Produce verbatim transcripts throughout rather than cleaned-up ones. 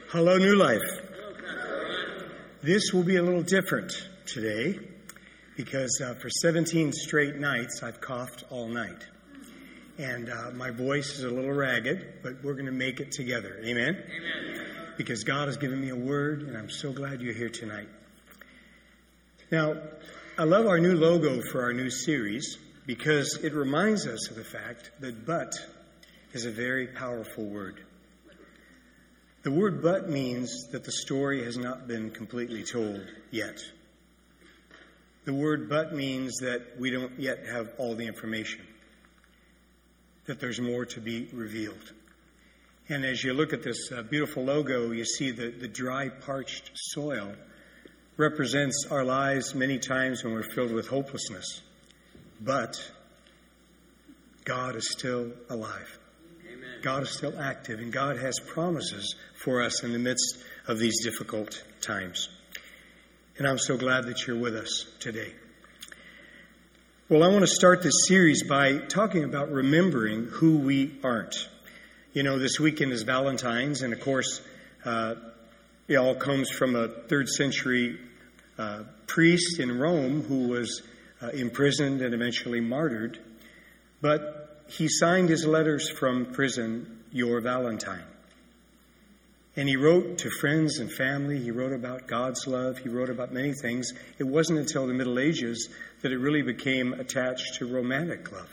Hello, New Life. This will be a little different today because uh, for seventeen straight nights, I've coughed all night. And uh, my voice is a little ragged, but we're going to make it together. Amen? Amen? Because God has given me a word, and I'm so glad you're here tonight. Now, I love our new logo for our new series because it reminds us of the fact that but is a very powerful word. The word but means that the story has not been completely told yet. The word but means that we don't yet have all the information, that there's more to be revealed. And as you look at this uh, beautiful logo, you see the, the dry, parched soil represents our lives many times when we're filled with hopelessness. But God is still alive. God is still active, and God has promises for us in the midst of these difficult times. And I'm so glad that you're with us today. Well, I want to start this series by talking about remembering who we aren't. You know, this weekend is Valentine's, and of course, uh, it all comes from a third century uh, priest in Rome who was uh, imprisoned and eventually martyred. But he signed his letters from prison, Your Valentine. And he wrote to friends and family. He wrote about God's love. He wrote about many things. It wasn't until the Middle Ages that it really became attached to romantic love.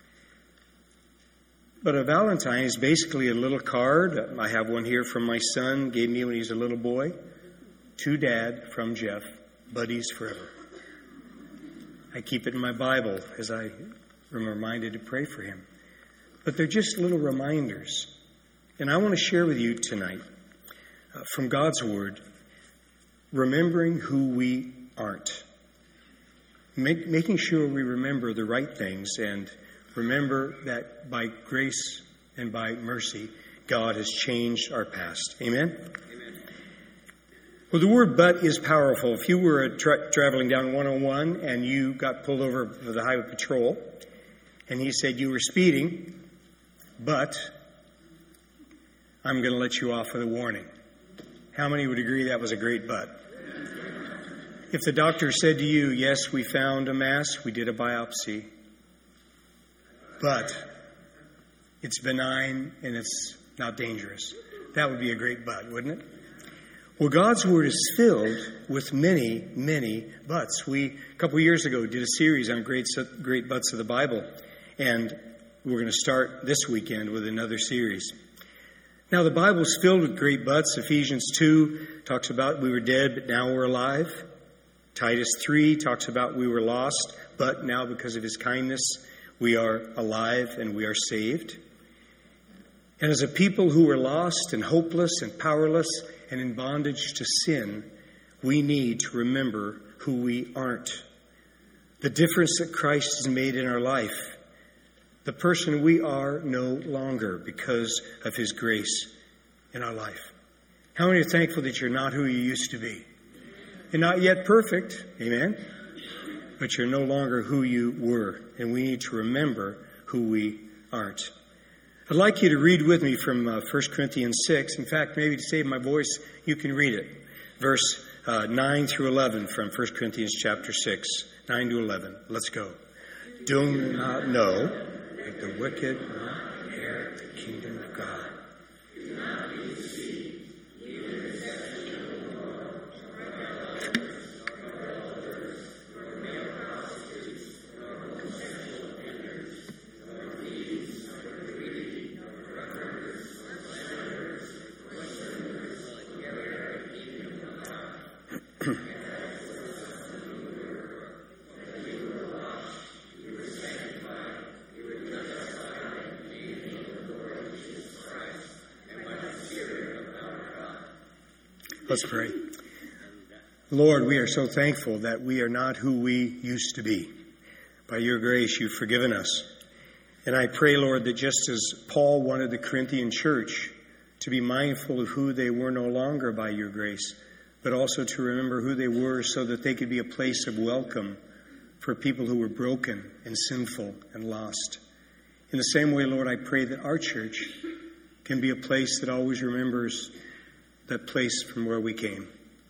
But a Valentine is basically a little card. I have one here from my son, gave me when he was a little boy. To Dad from Jeff, buddies forever. I keep it in my Bible as I I'm reminded to pray for him. But they're just little reminders. And I want to share with you tonight, uh, from God's Word, remembering who we aren't. Make, making sure we remember the right things and remember that by grace and by mercy, God has changed our past. Amen? Amen. Well, the word but is powerful. If you were tra- traveling down one oh one and you got pulled over for the highway patrol, and he said, you were speeding, but I'm going to let you off with a warning. How many would agree that was a great but? If the doctor said to you, yes, we found a mass, we did a biopsy, but it's benign and it's not dangerous, that would be a great but, wouldn't it? Well, God's Word is filled with many, many buts. We, a couple of years ago, did a series on great, great buts of the Bible. And we're going to start this weekend with another series. Now, the Bible's filled with great buts. Ephesians two talks about we were dead, but now we're alive. Titus three talks about we were lost, but now because of his kindness, we are alive and we are saved. And as a people who were lost and hopeless and powerless and in bondage to sin, we need to remember who we aren't. The difference that Christ has made in our life. The person we are no longer because of his grace in our life. How many are thankful that you're not who you used to be? You're not yet perfect, amen? But you're no longer who you were. And we need to remember who we aren't. I'd like you to read with me from uh, First Corinthians six. In fact, maybe to save my voice, you can read it. Verse uh, nine through eleven from First Corinthians chapter six. nine to eleven. Let's go. Do not know that the wicked will not inherit the kingdom of God. Do not be deceived, neither the deception of the world, nor idolaters, nor adulterers, nor male prostitutes, nor homosexual offenders, nor thieves, nor greedy, nor drunkards, nor slanderers, nor swindlers will inherit the kingdom of God. Let's pray. Lord, we are so thankful that we are not who we used to be. By your grace, you've forgiven us. And I pray, Lord, that just as Paul wanted the Corinthian church to be mindful of who they were no longer by your grace, but also to remember who they were so that they could be a place of welcome for people who were broken and sinful and lost. In the same way, Lord, I pray that our church can be a place that always remembers the that place from where we came.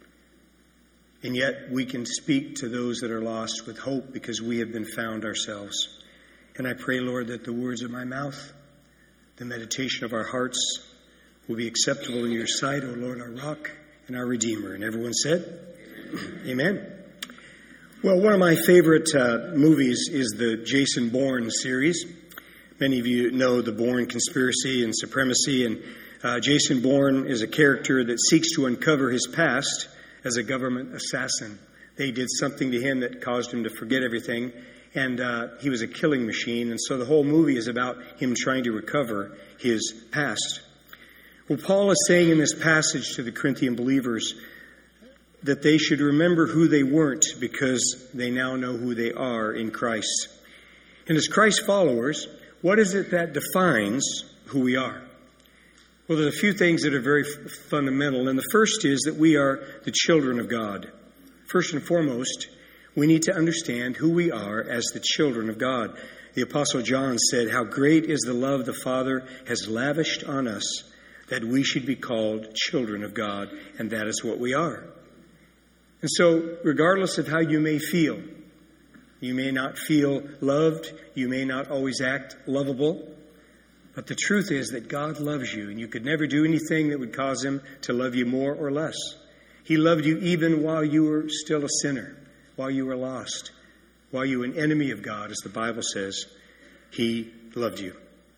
And yet we can speak to those that are lost with hope because we have been found ourselves. And I pray, Lord, that the words of my mouth, the meditation of our hearts will be acceptable in your sight, O Lord, our rock and our Redeemer. And everyone said, Amen. Well, one of my favorite uh, movies is the Jason Bourne series. Many of you know the Bourne Conspiracy and Supremacy, and uh, Jason Bourne is a character that seeks to uncover his past as a government assassin. They did something to him that caused him to forget everything, and uh, he was a killing machine, and so the whole movie is about him trying to recover his past. Well, Paul is saying in this passage to the Corinthian believers that they should remember who they weren't because they now know who they are in Christ. And as Christ followers, what is it that defines who we are? Well, there are a few things that are very f- fundamental, and the first is that we are the children of God. First and foremost, we need to understand who we are as the children of God. The Apostle John said, "How great is the love the Father has lavished on us, that we should be called children of God," and that is what we are. And so, regardless of how you may feel, you may not feel loved, you may not always act lovable, but the truth is that God loves you, and you could never do anything that would cause him to love you more or less. He loved you even while you were still a sinner, while you were lost, while you were an enemy of God, as the Bible says. He loved you.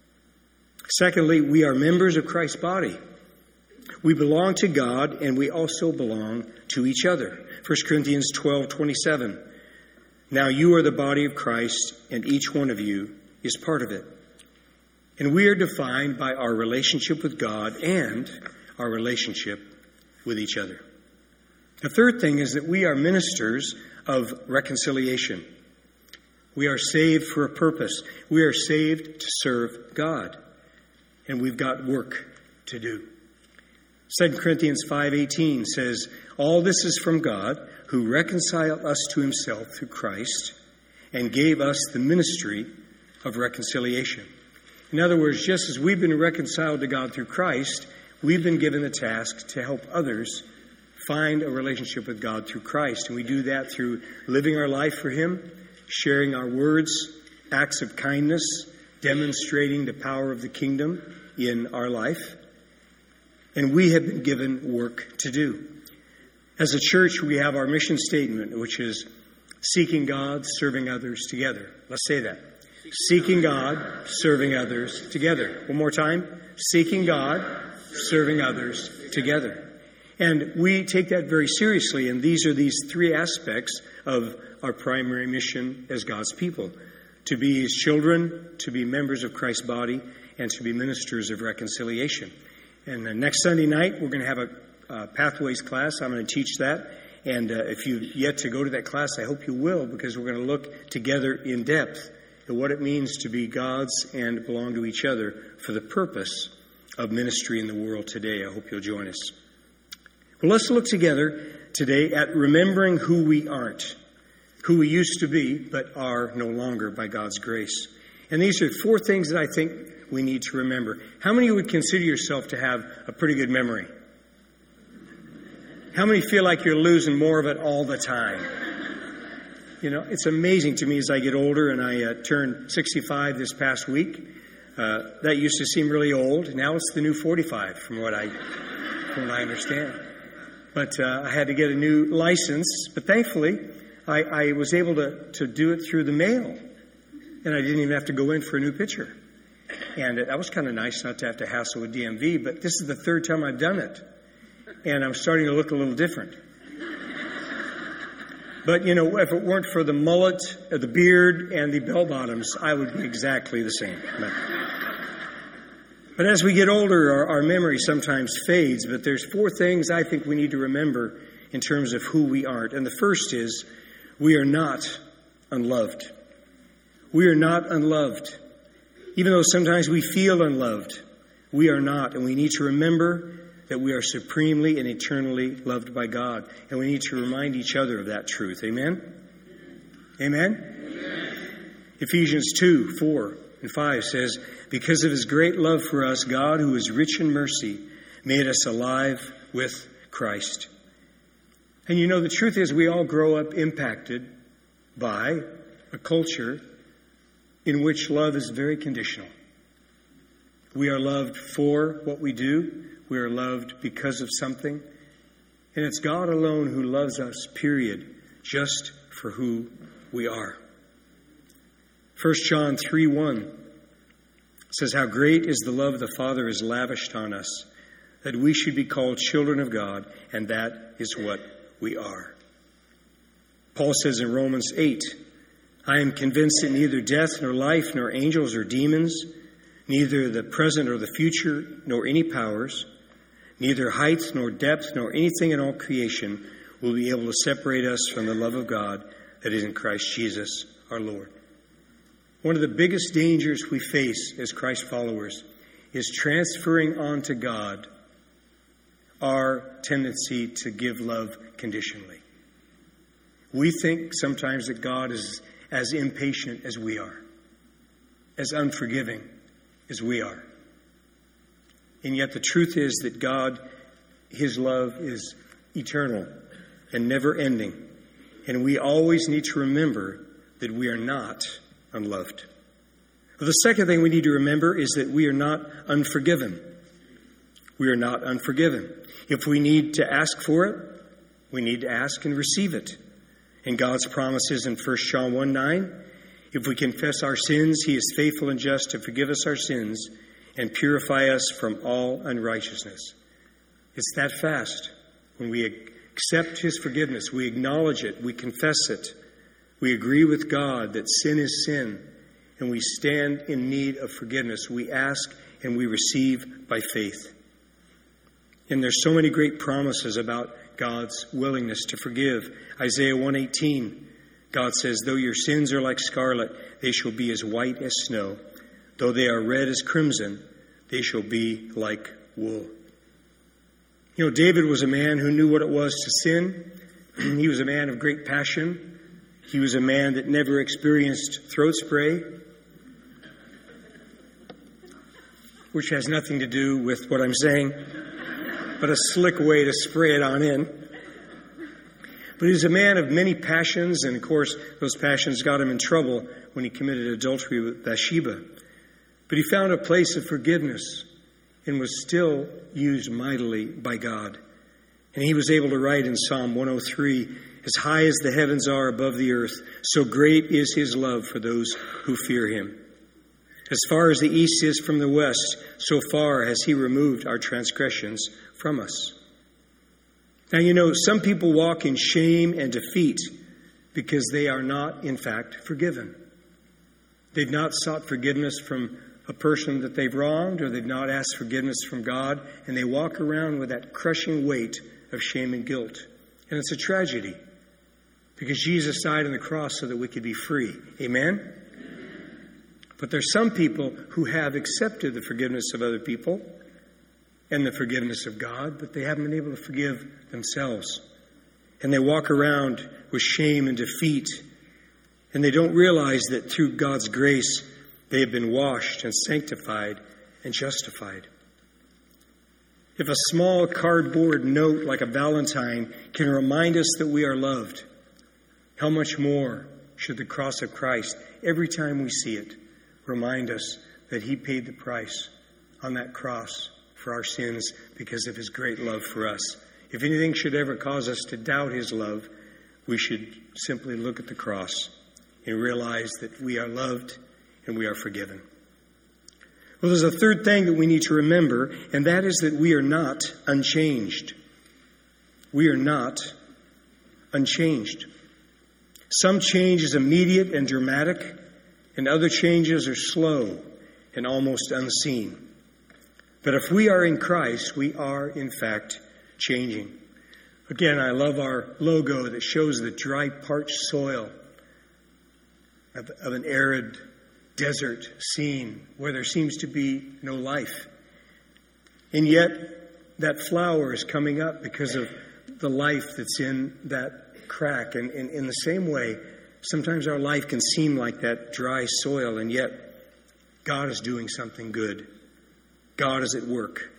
Secondly, we are members of Christ's body. We belong to God, and we also belong to each other. First Corinthians twelve twenty-seven. Now you are the body of Christ, and each one of you is part of it. And we are defined by our relationship with God and our relationship with each other. The third thing is that we are ministers of reconciliation. We are saved for a purpose. We are saved to serve God. And we've got work to do. Second Corinthians five eighteen says, "All this is from God, who reconciled us to himself through Christ and gave us the ministry of reconciliation." In other words, just as we've been reconciled to God through Christ, we've been given the task to help others find a relationship with God through Christ. And we do that through living our life for him, sharing our words, acts of kindness, demonstrating the power of the kingdom in our life. And we have been given work to do. As a church, we have our mission statement, which is seeking God, serving others together. Let's say that. Seeking God, serving others together. One more time. Seeking God, serving others together. And we take that very seriously, and these are these three aspects of our primary mission as God's people. To be his children, to be members of Christ's body, and to be ministers of reconciliation. And uh, next Sunday night, we're going to have a uh, Pathways class. I'm going to teach that. And uh, if you've yet to go to that class, I hope you will, because we're going to look together in depth at what it means to be God's and belong to each other for the purpose of ministry in the world today. I hope you'll join us. Well, let's look together today at remembering who we aren't, who we used to be, but are no longer by God's grace. And these are four things that I think we need to remember. How many would consider yourself to have a pretty good memory? How many feel like you're losing more of it all the time? You know, it's amazing to me as I get older, and I uh, turned sixty-five this past week. Uh, that used to seem really old. Now it's the new forty-five, from what I, from what I understand. But uh, I had to get a new license. But thankfully, I, I was able to, to do it through the mail. And I didn't even have to go in for a new picture. And that was kind of nice not to have to hassle with D M V. But this is the third time I've done it. And I'm starting to look a little different. But, you know, if it weren't for the mullet, or the beard, and the bell-bottoms, I would be exactly the same. But, but as we get older, our, our memory sometimes fades. But there's four things I think we need to remember in terms of who we aren't. And the first is, we are not unloved. We are not unloved. Even though sometimes we feel unloved, we are not. And we need to remember that we are supremely and eternally loved by God. And we need to remind each other of that truth. Amen? Amen? Amen. Ephesians two, four and five says, "Because of his great love for us, God, who is rich in mercy, made us alive with Christ. And you know, the truth is we all grow up impacted by a culture in which love is very conditional. We are loved for what we do. We are loved because of something. And it's God alone who loves us, period, just for who we are. First John three one says, "How great is the love the Father has lavished on us, that we should be called children of God, and that is what we are." Paul says in Romans eight, "I am convinced that neither death nor life nor angels or demons, neither the present or the future nor any powers, neither height nor depth nor anything in all creation will be able to separate us from the love of God that is in Christ Jesus our Lord." One of the biggest dangers we face as Christ followers is transferring onto God our tendency to give love conditionally. We think sometimes that God is as impatient as we are, as unforgiving as we are. And yet the truth is that God, His love is eternal and never ending. And we always need to remember that we are not unloved. Well, the second thing we need to remember is that we are not unforgiven. We are not unforgiven. If we need to ask for it, we need to ask and receive it. And God's promises in First John one nine, "If we confess our sins, He is faithful and just to forgive us our sins and purify us from all unrighteousness." It's that fast. When we accept His forgiveness, we acknowledge it, we confess it, we agree with God that sin is sin, and we stand in need of forgiveness. We ask and we receive by faith. And there's so many great promises about God's willingness to forgive. Isaiah one eighteen, God says, "Though your sins are like scarlet, they shall be as white as snow. Though they are red as crimson, they shall be like wool." You know, David was a man who knew what it was to sin. He was a man of great passion. He was a man that never experienced throat spray, which has nothing to do with what I'm saying, but a slick way to spray it on in. But he was a man of many passions, and of course, those passions got him in trouble when he committed adultery with Bathsheba. But he found a place of forgiveness and was still used mightily by God. And he was able to write in Psalm one oh three, "As high as the heavens are above the earth, so great is His love for those who fear Him. As far as the east is from the west, so far has He removed our transgressions from us." Now, you know, some people walk in shame and defeat because they are not, in fact, forgiven. They've not sought forgiveness from a person that they've wronged, or they've not asked forgiveness from God, and they walk around with that crushing weight of shame and guilt. And it's a tragedy, because Jesus died on the cross so that we could be free. Amen? But there's some people who have accepted the forgiveness of other people and the forgiveness of God, but they haven't been able to forgive themselves. And they walk around with shame and defeat, and they don't realize that through God's grace, they have been washed and sanctified and justified. If a small cardboard note like a Valentine can remind us that we are loved, how much more should the cross of Christ, every time we see it, remind us that He paid the price on that cross for our sins because of His great love for us. If anything should ever cause us to doubt His love, we should simply look at the cross and realize that we are loved and we are forgiven. Well, there's a third thing that we need to remember, and that is that we are not unchanged. We are not unchanged. Some change is immediate and dramatic, and other changes are slow and almost unseen. But if we are in Christ, we are, in fact, changing. Again, I love our logo that shows the dry, parched soil of, of an arid desert scene where there seems to be no life. And yet, that flower is coming up because of the life that's in that crack. And in the same way, sometimes our life can seem like that dry soil, and yet God is doing something good. God is at work.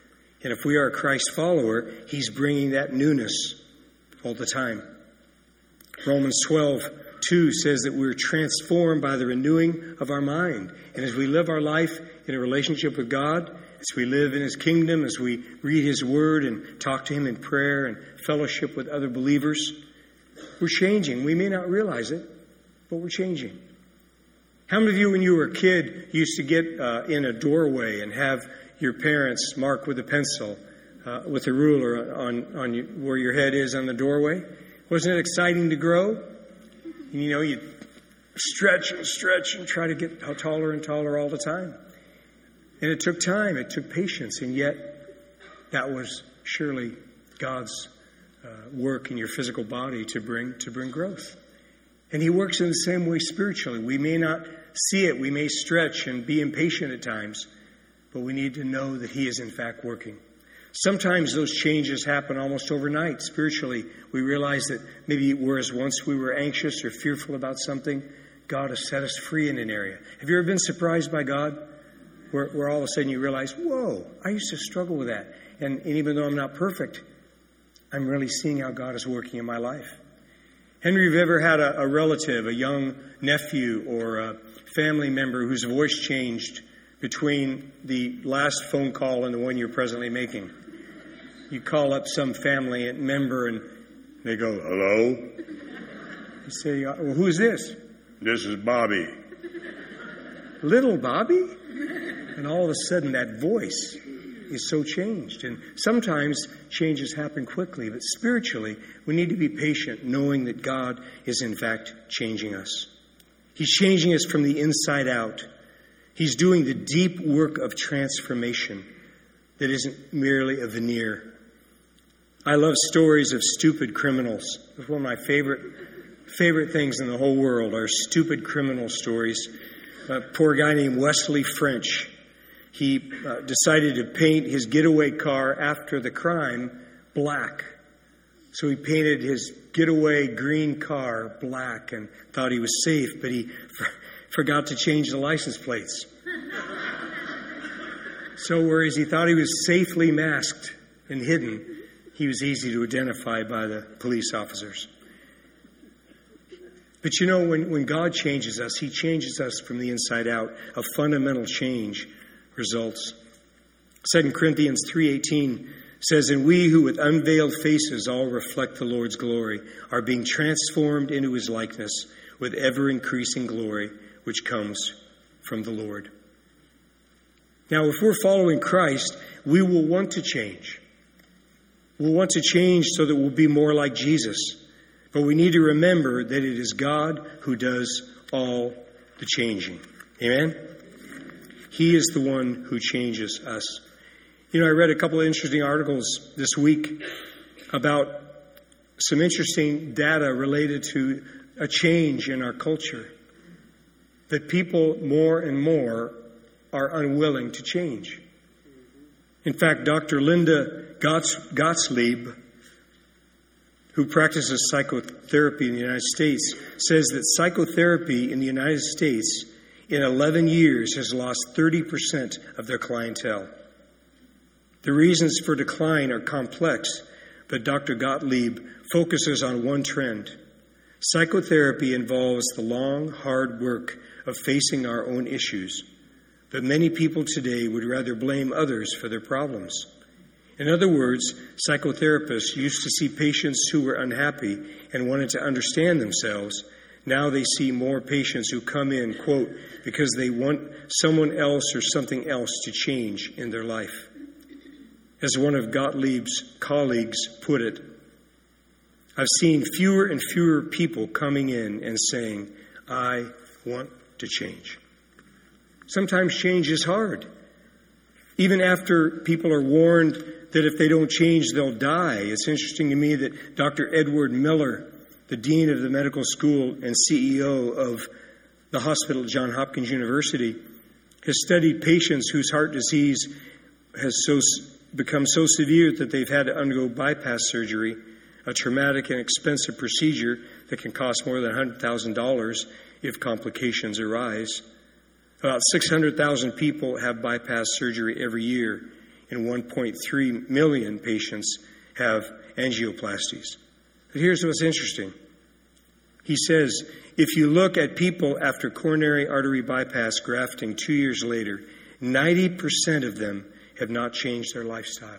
And if we are a Christ follower, he's bringing that newness all the time. Romans twelve two says that we're transformed by the renewing of our mind. And as we live our life in a relationship with God, as we live in his kingdom, as we read his word and talk to him in prayer and fellowship with other believers, we're changing. We may not realize it, but we're changing. How many of you, when you were a kid, used to get uh, in a doorway and have your parents mark with a pencil, uh, with a ruler on, on you, where your head is on the doorway? Wasn't it exciting to grow? And, you know, you stretch and stretch and try to get taller and taller all the time. And it took time, it took patience, and yet that was surely God's uh, work in your physical body to bring to bring growth. And he works in the same way spiritually. We may not see it, we may stretch and be impatient at times, but we need to know that he is in fact working. Sometimes those changes happen almost overnight. Spiritually, we realize that maybe whereas once we were anxious or fearful about something, God has set us free in an area. Have you ever been surprised by God? Where, where all of a sudden you realize, whoa, I used to struggle with that. And, and even though I'm not perfect, I'm really seeing how God is working in my life. Henry, have you ever had a, a relative, a young nephew or a family member whose voice changed between the last phone call and the one you're presently making? You call up some family member and they go, hello? You say, well, who's this? This is Bobby. Little Bobby? And all of a sudden that voice is so changed. And sometimes changes happen quickly, but spiritually we need to be patient, knowing that God is in fact changing us. He's changing us from the inside out. He's doing the deep work of transformation that isn't merely a veneer. I love stories of stupid criminals. It's one of my favorite favorite things in the whole world are stupid criminal stories. A poor guy named Wesley French. He uh, decided to paint his getaway car after the crime black. So he painted his getaway green car black and thought he was safe, but he f- forgot to change the license plates. So whereas he thought he was safely masked and hidden, he was easy to identify by the police officers. But you know, when, when God changes us, he changes us from the inside out. A fundamental change results. Second Corinthians three eighteen says, and we who with unveiled faces all reflect the Lord's glory are being transformed into his likeness with ever-increasing glory, which comes from the Lord. Now, if we're following Christ, we will want to change. We'll want to change so that we'll be more like Jesus. But we need to remember that it is God who does all the changing. Amen? He is the one who changes us. You know, I read a couple of interesting articles this week about some interesting data related to a change in our culture. That people more and more are unwilling to change. In fact, Doctor Linda Gottlieb, who practices psychotherapy in the United States, says that psychotherapy in the United States in eleven years has lost thirty percent of their clientele. The reasons for decline are complex, but Doctor Gottlieb focuses on one trend. Psychotherapy involves the long, hard work of facing our own issues, but many people today would rather blame others for their problems. In other words, psychotherapists used to see patients who were unhappy and wanted to understand themselves. Now they see more patients who come in, quote, because they want someone else or something else to change in their life. As one of Gottlieb's colleagues put it, I've seen fewer and fewer people coming in and saying, I want to change. Sometimes change is hard. Even after people are warned that if they don't change, they'll die. It's interesting to me that Doctor Edward Miller, the dean of the medical school and C E O of the hospital at Johns Hopkins University, has studied patients whose heart disease has so become so severe that they've had to undergo bypass surgery, a traumatic and expensive procedure that can cost more than one hundred thousand dollars if complications arise. About six hundred thousand people have bypass surgery every year. and one point three million patients have angioplasties. But here's what's interesting. He says, if you look at people after coronary artery bypass grafting two years later, ninety percent of them have not changed their lifestyle.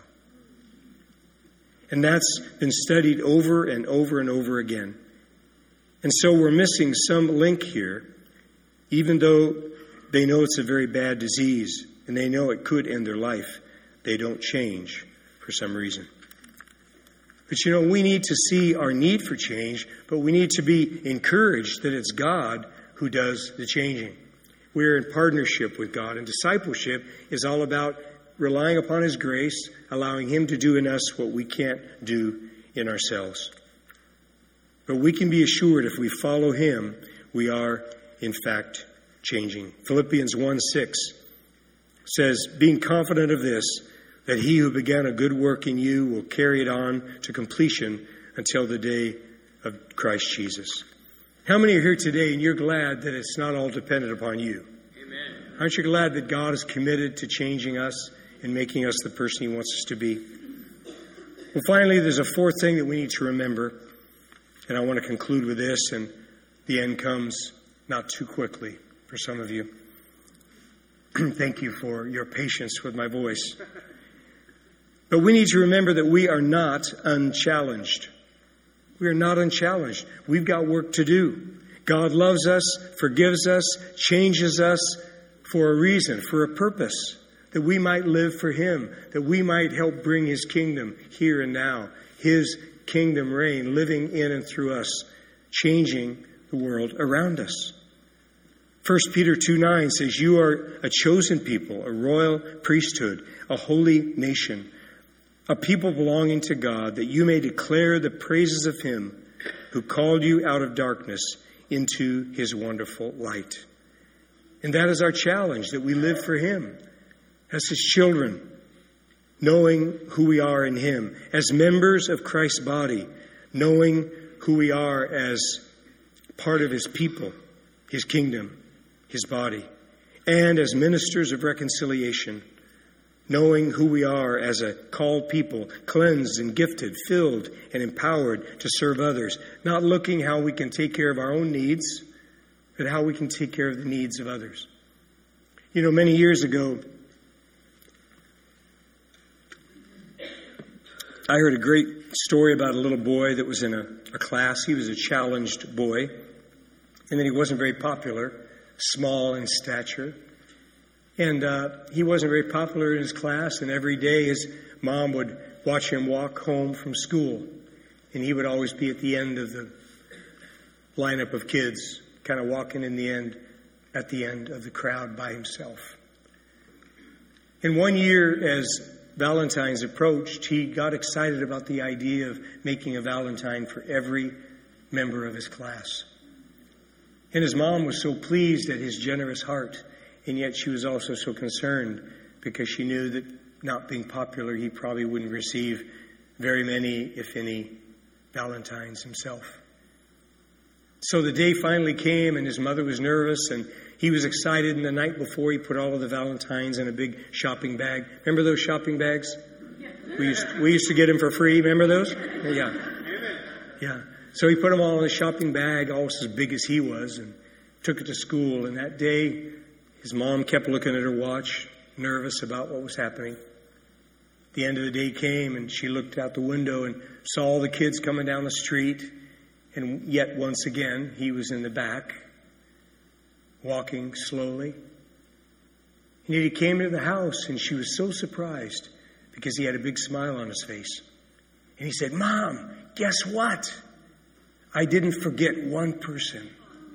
And that's been studied over and over and over again. And so we're missing some link here, even though they know it's a very bad disease and they know it could end their life. They don't change for some reason. But you know, we need to see our need for change, but we need to be encouraged that it's God who does the changing. We're in partnership with God, and discipleship is all about relying upon His grace, allowing Him to do in us what we can't do in ourselves. But we can be assured if we follow Him, we are, in fact, changing. Philippians one six says, being confident of this, that He who began a good work in you will carry it on to completion until the day of Christ Jesus. How many are here today and you're glad that it's not all dependent upon you? Amen. Aren't you glad that God is committed to changing us and making us the person He wants us to be? Well, finally, there's a fourth thing that we need to remember, and I want to conclude with this, and the end comes not too quickly for some of you. Thank you for your patience with my voice. But we need to remember that we are not unchallenged. We are not unchallenged. We've got work to do. God loves us, forgives us, changes us for a reason, for a purpose, that we might live for Him, that we might help bring His kingdom here and now, His kingdom reign, living in and through us, changing the world around us. First Peter two nine says, you are a chosen people, a royal priesthood, a holy nation, a people belonging to God, that you may declare the praises of Him who called you out of darkness into His wonderful light. And that is our challenge, that we live for Him as His children, knowing who we are in Him, as members of Christ's body, knowing who we are as part of His people, His kingdom, His body, and as ministers of reconciliation, knowing who we are as a called people, cleansed and gifted, filled and empowered to serve others, not looking how we can take care of our own needs, but how we can take care of the needs of others. You know, many years ago, I heard a great story about a little boy that was in a, a class. He was a challenged boy, and then he wasn't very popular, small in stature. And uh, he wasn't very popular in his class, and every day his mom would watch him walk home from school. And he would always be at the end of the lineup of kids, kind of walking in the end, at the end of the crowd by himself. And one year, as Valentine's approached, he got excited about the idea of making a Valentine for every member of his class. And his mom was so pleased at his generous heart. And yet she was also so concerned because she knew that not being popular, he probably wouldn't receive very many, if any, Valentines himself. So the day finally came and his mother was nervous and he was excited. And the night before, he put all of the Valentines in a big shopping bag. Remember those shopping bags? We used, we used to get them for free. Remember those? Yeah. Yeah. So he put them all in a shopping bag, almost as big as he was, and took it to school. And that day, his mom kept looking at her watch, nervous about what was happening. The end of the day came, and she looked out the window and saw all the kids coming down the street. And yet, once again, he was in the back, walking slowly. And yet he came to the house, and she was so surprised because he had a big smile on his face. And he said, Mom, guess what? I didn't forget one person.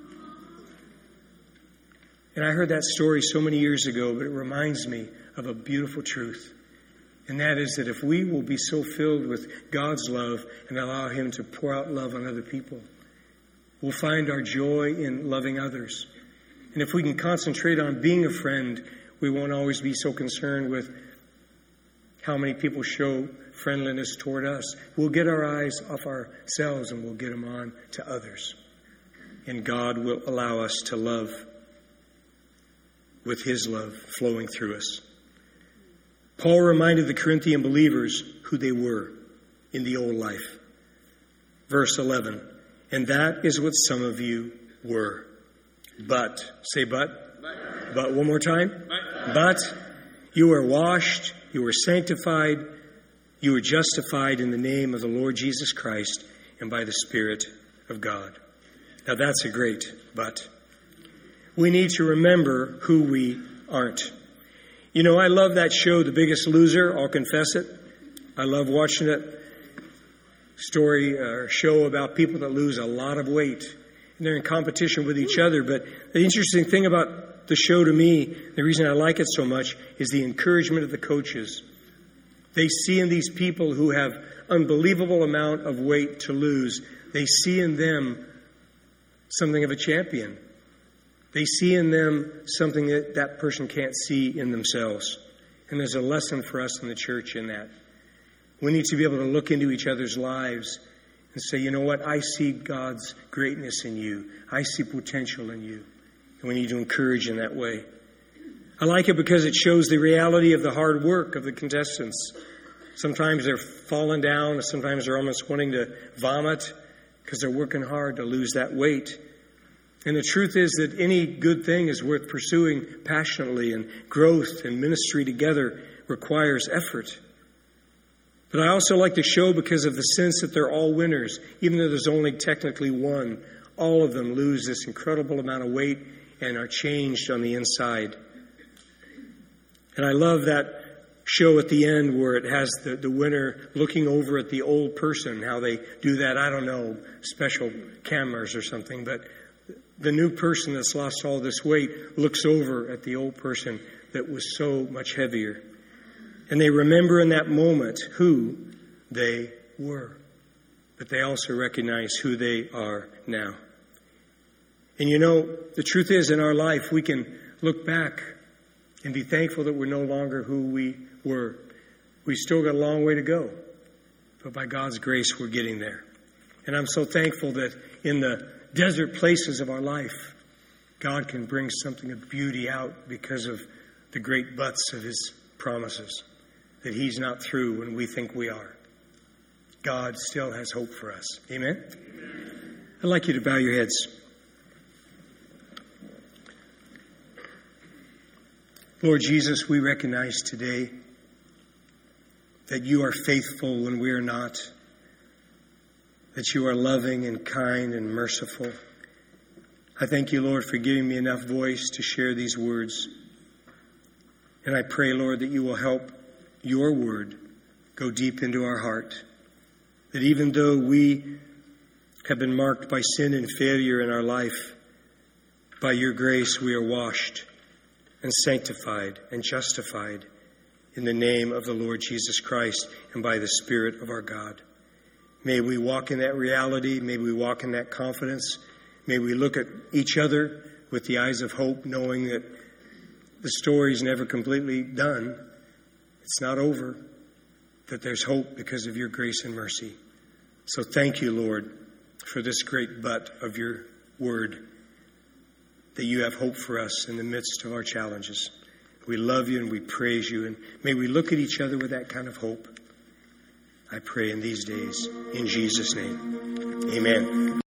And I heard that story so many years ago, but it reminds me of a beautiful truth. And that is that if we will be so filled with God's love and allow Him to pour out love on other people, we'll find our joy in loving others. And if we can concentrate on being a friend, we won't always be so concerned with how many people show friendliness toward us. We'll get our eyes off ourselves and we'll get them on to others. And God will allow us to love with His love flowing through us. Paul reminded the Corinthian believers who they were in the old life. Verse eleven, and that is what some of you were. But, say but. But, but one more time. But. but you were washed, you were sanctified, you were justified in the name of the Lord Jesus Christ and by the Spirit of God. Now that's a great but. We need to remember who we aren't. You know, I love that show, The Biggest Loser. I'll confess it. I love watching it. Story or uh, show about people that lose a lot of weight. And they're in competition with each other. But the interesting thing about the show to me, the reason I like it so much, is the encouragement of the coaches. They see in these people who have unbelievable amount of weight to lose, they see in them something of a champion. They see in them something that that person can't see in themselves. And there's a lesson for us in the church in that. We need to be able to look into each other's lives and say, you know what, I see God's greatness in you. I see potential in you. And we need to encourage in that way. I like it because it shows the reality of the hard work of the contestants. Sometimes they're falling down, sometimes they're almost wanting to vomit because they're working hard to lose that weight. And the truth is that any good thing is worth pursuing passionately, and growth and ministry together requires effort. But I also like the show because of the sense that they're all winners. Even though there's only technically one, all of them lose this incredible amount of weight and are changed on the inside. And I love that show at the end where it has the, the winner looking over at the old person, how they do that, I don't know, special cameras or something, but the new person that's lost all this weight looks over at the old person that was so much heavier. And they remember in that moment who they were. But they also recognize who they are now. And you know, the truth is in our life, we can look back and be thankful that we're no longer who we were. We still got a long way to go. But by God's grace, we're getting there. And I'm so thankful that in the desert places of our life, God can bring something of beauty out because of the great buts of His promises. That He's not through when we think we are. God still has hope for us. Amen? Amen. I'd like you to bow your heads. Lord Jesus, we recognize today that you are faithful when we are not. That you are loving and kind and merciful. I thank you, Lord, for giving me enough voice to share these words. And I pray, Lord, that you will help your word go deep into our heart. That even though we have been marked by sin and failure in our life, by your grace we are washed and sanctified and justified in the name of the Lord Jesus Christ and by the Spirit of our God. May we walk in that reality. May we walk in that confidence. May we look at each other with the eyes of hope, knowing that the story's never completely done. It's not over, that there's hope because of your grace and mercy. So thank you, Lord, for this great but of your word, that you have hope for us in the midst of our challenges. We love you and we praise you, and may we look at each other with that kind of hope. I pray in these days, in Jesus' name, amen.